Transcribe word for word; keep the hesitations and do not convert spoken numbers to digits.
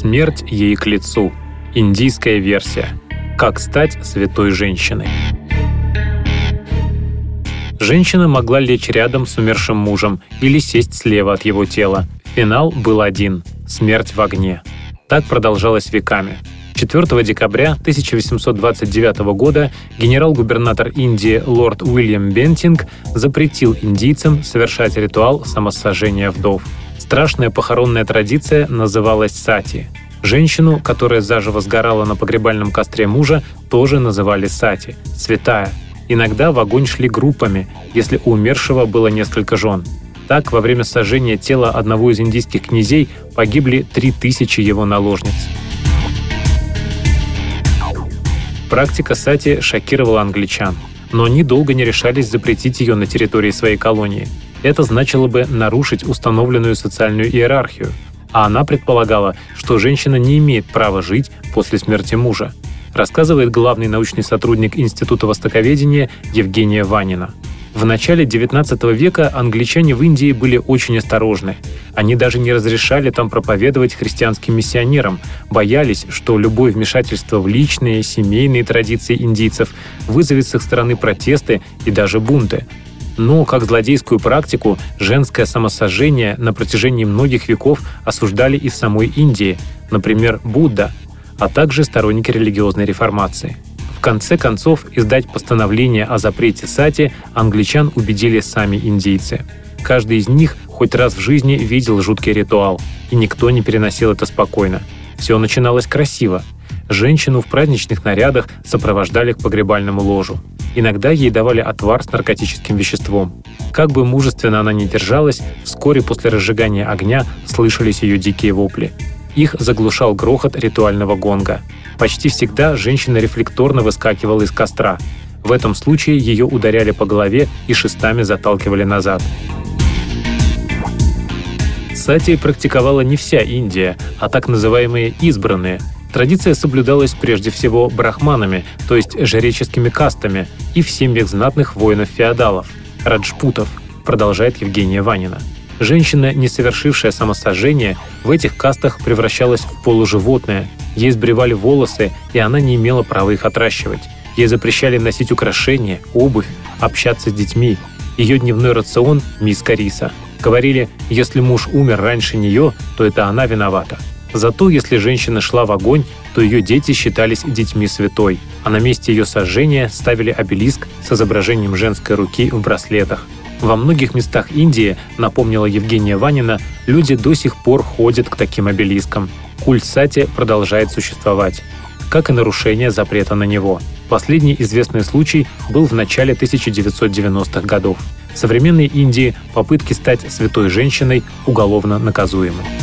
Смерть ей к лицу. Индийская версия. Как стать святой женщиной. Женщина могла лечь рядом с умершим мужем или сесть слева от его тела. Финал был один – смерть в огне. Так продолжалось веками. четвёртого декабря тысяча восемьсот двадцать девятого года генерал-губернатор Индии лорд Уильям Бентинг запретил индийцам совершать ритуал самосожжения вдов. Страшная похоронная традиция называлась сати. Женщину, которая заживо сгорала на погребальном костре мужа, тоже называли сати – святая. Иногда в огонь шли группами, если у умершего было несколько жен. Так, во время сожжения тела одного из индийских князей погибли три тысячи его наложниц. Практика сати шокировала англичан, но они долго не решались запретить ее на территории своей колонии. Это значило бы нарушить установленную социальную иерархию, а она предполагала, что женщина не имеет права жить после смерти мужа, рассказывает главный научный сотрудник Института востоковедения Евгения Ванина. В начале девятнадцатого века англичане в Индии были очень осторожны. Они даже не разрешали там проповедовать христианским миссионерам, боялись, что любое вмешательство в личные, семейные традиции индийцев вызовет с их стороны протесты и даже бунты. Но как злодейскую практику женское самосожжение на протяжении многих веков осуждали и в самой Индии, например, Будда, а также сторонники религиозной реформации. В конце концов, издать постановление о запрете сати англичан убедили сами индийцы. Каждый из них хоть раз в жизни видел жуткий ритуал, и никто не переносил это спокойно. Все начиналось красиво. Женщину в праздничных нарядах сопровождали к погребальному ложу. Иногда ей давали отвар с наркотическим веществом. Как бы мужественно она ни держалась, вскоре после разжигания огня слышались ее дикие вопли. Их заглушал грохот ритуального гонга. Почти всегда женщина рефлекторно выскакивала из костра. В этом случае ее ударяли по голове и шестами заталкивали назад. Сати практиковала не вся Индия, а так называемые избранные. Традиция соблюдалась прежде всего брахманами, то есть жреческими кастами, и в семьях знатных воинов-феодалов – раджпутов, продолжает Евгения Ванина. Женщина, не совершившая самосожжение, в этих кастах превращалась в полуживотное, ей сбривали волосы, и она не имела права их отращивать. Ей запрещали носить украшения, обувь, общаться с детьми. Ее дневной рацион – миска риса. Говорили, если муж умер раньше нее, то это она виновата. Зато если женщина шла в огонь, то ее дети считались детьми святой, а на месте ее сожжения ставили обелиск с изображением женской руки в браслетах. Во многих местах Индии, напомнила Евгения Ванина, люди до сих пор ходят к таким обелискам. Культ сати продолжает существовать, как и нарушение запрета на него. Последний известный случай был в начале тысяча девятьсот девяностых годов. В современной Индии попытки стать святой женщиной уголовно наказуемы.